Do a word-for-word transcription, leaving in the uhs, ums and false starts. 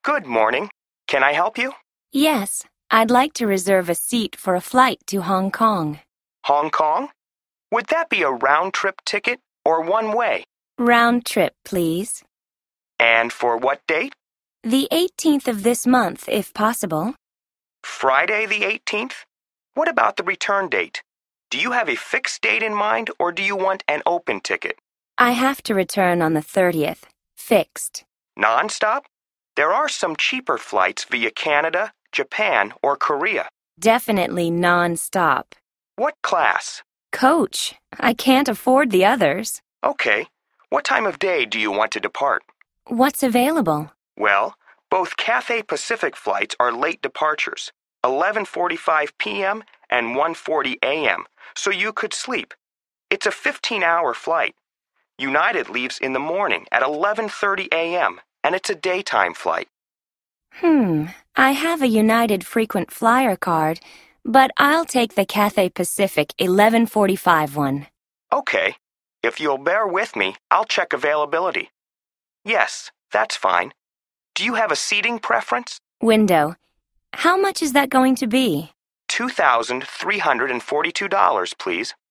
Good morning. Can I help you? Yes, I'd like to reserve a seat for a flight to Hong Kong. Hong Kong? Would that be a round-trip ticket or one-way? Round trip, please. And for what date? The eighteenth of this month, if possible. Friday the eighteenth? What about the return date? Do you have a fixed date in mind or do you want an open ticket? I have to return on the thirtieth. Fixed. Non-stop? There are some cheaper flights via Canada, Japan, or Korea. Definitely non-stop. What class? Coach, I can't afford the others. Okay. What time of day do you want to depart? What's available? Well, both Cathay Pacific flights are late departures, eleven forty-five p.m. and one forty a.m., so you could sleep. It's a fifteen-hour flight. United leaves in the morning at eleven thirty a.m., and it's a daytime flight. Hmm, I have a United frequent flyer card, but I'll take the Cathay Pacific eleven forty-five one. Okay. If you'll bear with me, I'll check availability. Yes, that's fine. Do you have a seating preference? Window. How much is that going to be? two thousand three hundred forty-two dollars, please.